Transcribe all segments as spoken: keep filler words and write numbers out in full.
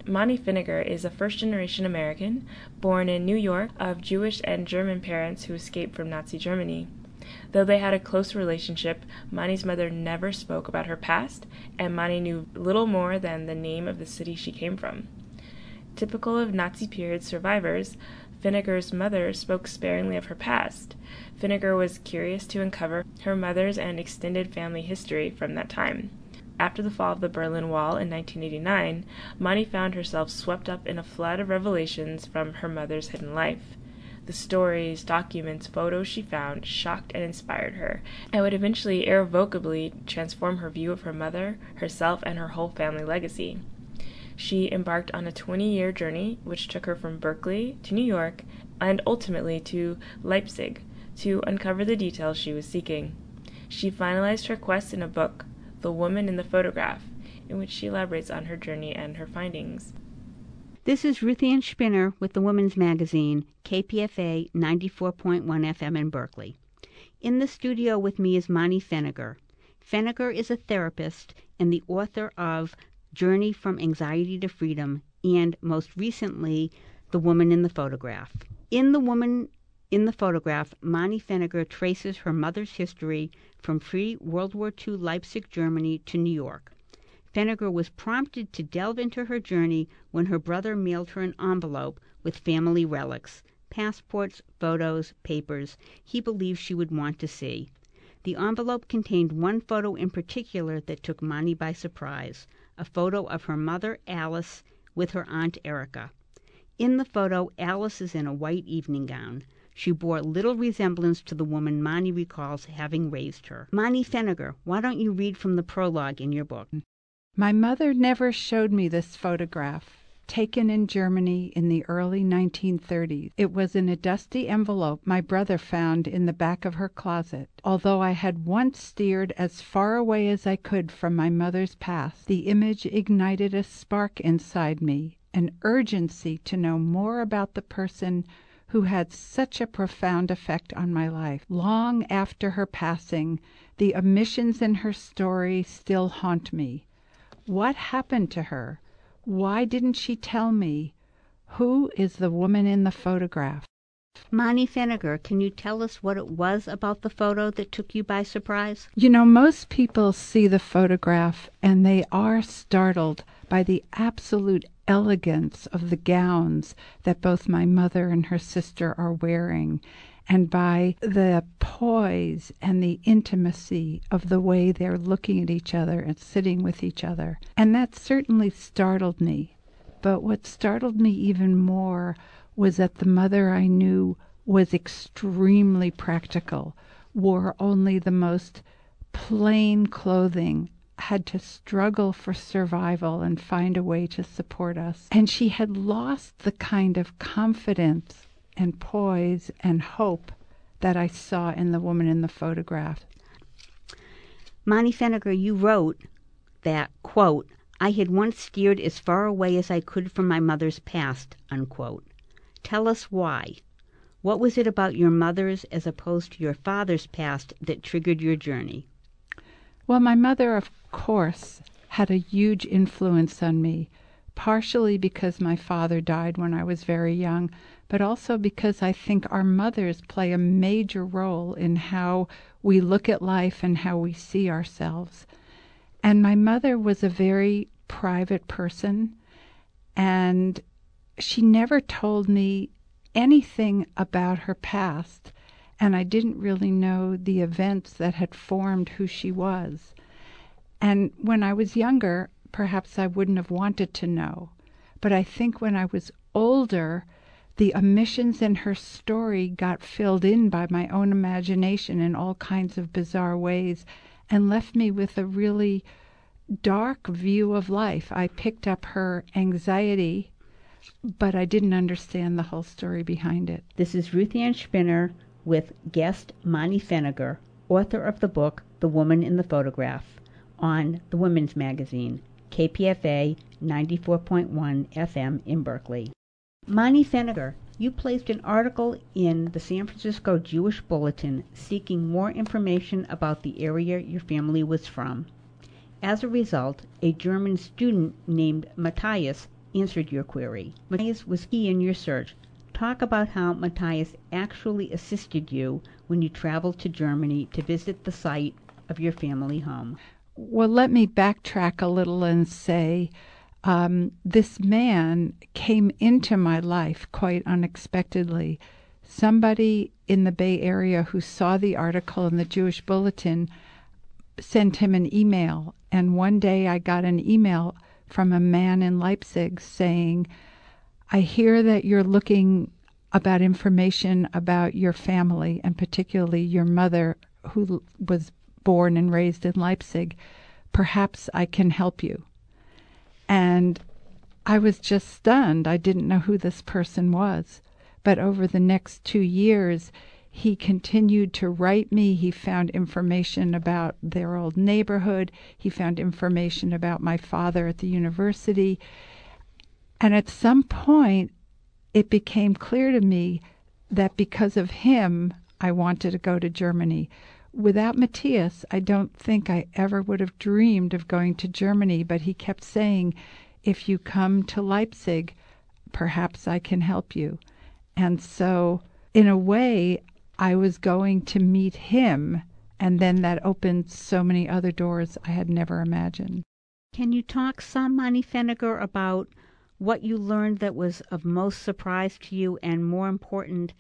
Monty Finnegar is a first-generation American, born in New York, of Jewish and German parents who escaped from Nazi Germany. Though they had a close relationship, Monty's mother never spoke about her past, and Monty knew little more than the name of the city she came from. Typical of Nazi period survivors, Finnegar's mother spoke sparingly of her past. Finnegar was curious to uncover her mother's and extended family history from that time. After the fall of the Berlin Wall in nineteen eighty-nine, Monty found herself swept up in a flood of revelations from her mother's hidden life. The stories, documents, photos she found shocked and inspired her, and would eventually irrevocably transform her view of her mother, herself, and her whole family legacy. She embarked on a twenty-year journey which took her from Berkeley to New York and ultimately to Leipzig to uncover the details she was seeking. She finalized her quest in a book, The Woman in the Photograph, in which she elaborates on her journey and her findings. This is Ruth Ann Spinner with the Women's Magazine, K P F A ninety-four point one F M in Berkeley. In the studio with me is Monty Finnegar. Finnegar is a therapist and the author of Journey from Anxiety to Freedom, and most recently, The Woman in the Photograph. In The Woman in the Photograph, Monty Finnegar traces her mother's history from pre-World War Two Leipzig, Germany to New York. Finnegar was prompted to delve into her journey when her brother mailed her an envelope with family relics, passports, photos, papers he believed she would want to see. The envelope contained one photo in particular that took Monty by surprise, a photo of her mother, Alice, with her aunt, Erica. In the photo, Alice is in a white evening gown. She bore little resemblance to the woman Monty recalls having raised her. Monty Finnegar, why don't you read from the prologue in your book? My mother never showed me this photograph, taken in Germany in the early nineteen thirties. It was in a dusty envelope my brother found in the back of her closet. Although I had once steered as far away as I could from my mother's past, the image ignited a spark inside me, an urgency to know more about the person who had such a profound effect on my life. Long after her passing, the omissions in her story still haunt me. What happened to her? Why didn't she tell me? Who is the woman in the photograph? Monty Finnegar, can you tell us what it was about the photo that took you by surprise? You know, most people see the photograph and they are startled by the absolute elegance of the gowns that both my mother and her sister are wearing, and by the poise and the intimacy of the way they're looking at each other and sitting with each other. And that certainly startled me. But what startled me even more was that the mother I knew was extremely practical, wore only the most plain clothing, had to struggle for survival and find a way to support us. And she had lost the kind of confidence and poise and hope that I saw in the woman in the photograph. Monty Finnegar, you wrote that, quote, I had once steered as far away as I could from my mother's past, unquote. Tell us why. What was it about your mother's as opposed to your father's past that triggered your journey? Well, my mother, of course, had a huge influence on me, partially because my father died when I was very young, but also because I think our mothers play a major role in how we look at life and how we see ourselves. And my mother was a very private person, and she never told me anything about her past, and I didn't really know the events that had formed who she was. And when I was younger, perhaps I wouldn't have wanted to know. But I think when I was older, the omissions in her story got filled in by my own imagination in all kinds of bizarre ways and left me with a really dark view of life. I picked up her anxiety, but I didn't understand the whole story behind it. This is Ruth Ann Spinner with guest Monty Finnegar, author of the book The Woman in the Photograph, on the Women's Magazine, K P F A ninety-four point one F M in Berkeley. Monty Finnegar, you placed an article in the San Francisco Jewish Bulletin seeking more information about the area your family was from. As a result, a German student named Matthias answered your query. Matthias was key in your search. Talk about how Matthias actually assisted you when you traveled to Germany to visit the site of your family home. Well, let me backtrack a little and say um, this man came into my life quite unexpectedly. Somebody in the Bay Area who saw the article in the Jewish Bulletin sent him an email, and one day I got an email from a man in Leipzig saying, I hear that you're looking about information about your family, and particularly your mother, who was born and raised in Leipzig. Perhaps I can help you. And I was just stunned. I didn't know who this person was. But over the next two years, he continued to write me. He found information about their old neighborhood. He found information about my father at the university. And at some point, it became clear to me that because of him, I wanted to go to Germany. Without Matthias, I don't think I ever would have dreamed of going to Germany, but he kept saying, if you come to Leipzig, perhaps I can help you. And so, in a way, I was going to meet him, and then that opened so many other doors I had never imagined. Can you talk some, Mani Feniger, about what you learned that was of most surprise to you, and more important,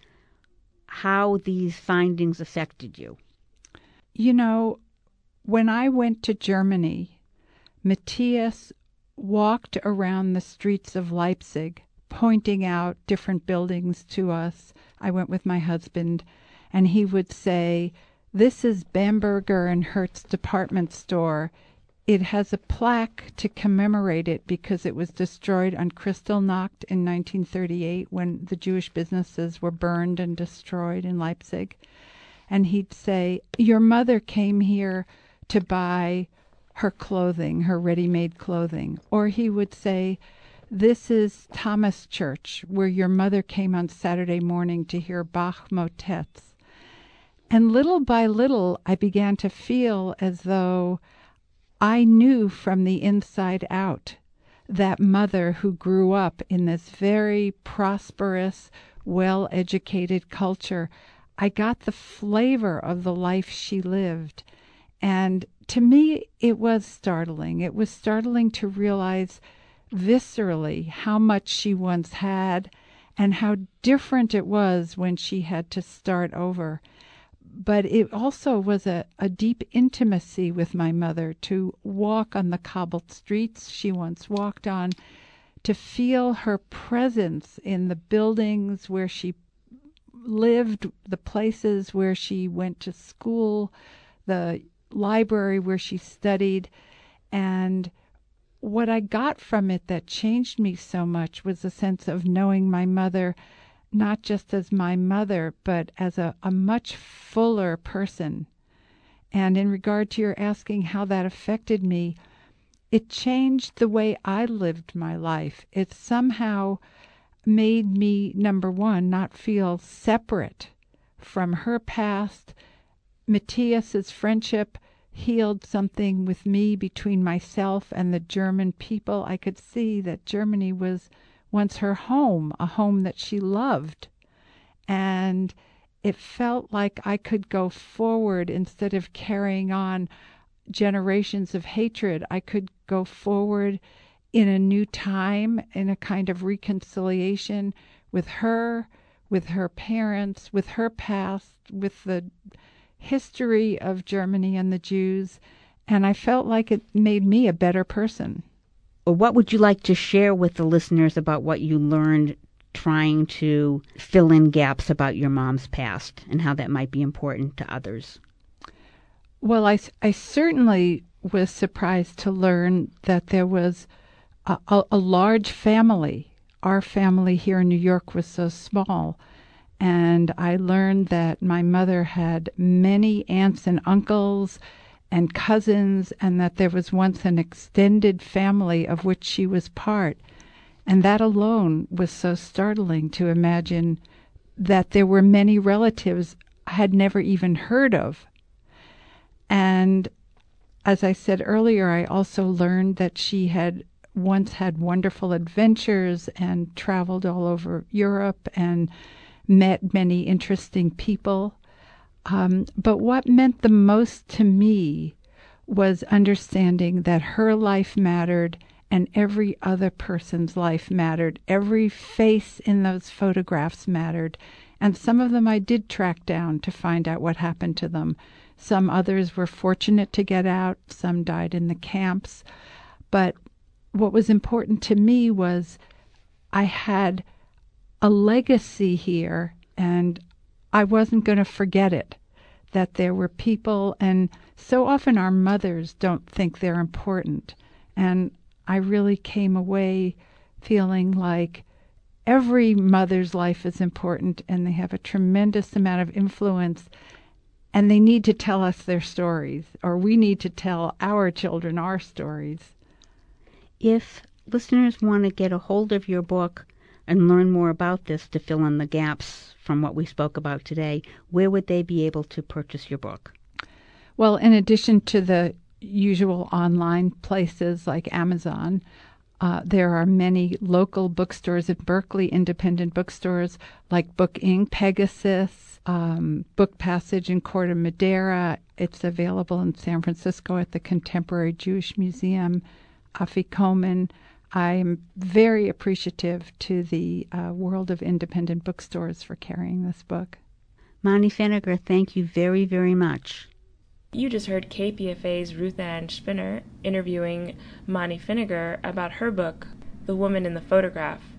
how these findings affected you? You know, when I went to Germany, Matthias walked around the streets of Leipzig, pointing out different buildings to us. I went with my husband, and he would say, this is Bamberger and Hertz department store. It has a plaque to commemorate it because it was destroyed on Kristallnacht in nineteen thirty-eight when the Jewish businesses were burned and destroyed in Leipzig. And he'd say, your mother came here to buy her clothing, her ready-made clothing. Or he would say, this is Thomas Church, where your mother came on Saturday morning to hear Bach motets. And little by little, I began to feel as though I knew from the inside out that mother who grew up in this very prosperous, well-educated culture. I got the flavor of the life she lived. And to me, it was startling. It was startling to realize viscerally how much she once had and how different it was when she had to start over. But it also was a, a deep intimacy with my mother, to walk on the cobbled streets she once walked on, to feel her presence in the buildings where she lived, the places where she went to school, the library where she studied. And what I got from it that changed me so much was a sense of knowing my mother not just as my mother, but as a, a much fuller person. And in regard to your asking how that affected me, it changed the way I lived my life. It somehow made me, number one, not feel separate from her past. Matthias's friendship healed something with me between myself and the German people. I could see that Germany was once her home, a home that she loved. And it felt like I could go forward instead of carrying on generations of hatred. I could go forward in a new time, in a kind of reconciliation with her, with her parents, with her past, with the history of Germany and the Jews. And I felt like it made me a better person. What would you like to share with the listeners about what you learned trying to fill in gaps about your mom's past and how that might be important to others? Well, I, I certainly was surprised to learn that there was a, a, a large family. Our family here in New York was so small. And I learned that my mother had many aunts and uncles and cousins, and that there was once an extended family of which she was part. And that alone was so startling to imagine that there were many relatives I had never even heard of. And as I said earlier, I also learned that she had once had wonderful adventures and traveled all over Europe and met many interesting people. Um, but what meant the most to me was understanding that her life mattered and every other person's life mattered. Every face in those photographs mattered. And some of them I did track down to find out what happened to them. Some others were fortunate to get out. Some died in the camps. But what was important to me was I had a legacy here, and I wasn't going to forget it, that there were people, and so often our mothers don't think they're important. And I really came away feeling like every mother's life is important, and they have a tremendous amount of influence, and they need to tell us their stories, or we need to tell our children our stories. If listeners want to get a hold of your book and learn more about this to fill in the gaps from what we spoke about today, where would they be able to purchase your book? Well, in addition to the usual online places like Amazon, uh, there are many local bookstores in Berkeley, independent bookstores like Book Incorporated, Pegasus, um, Book Passage in Corte Madera. It's available in San Francisco at the Contemporary Jewish Museum, Afikomen. I'm very appreciative to the uh, world of independent bookstores for carrying this book. Mani Feniger, thank you very, very much. You just heard K P F A's Ruth Ann Spinner interviewing Mani Feniger about her book, The Woman in the Photograph.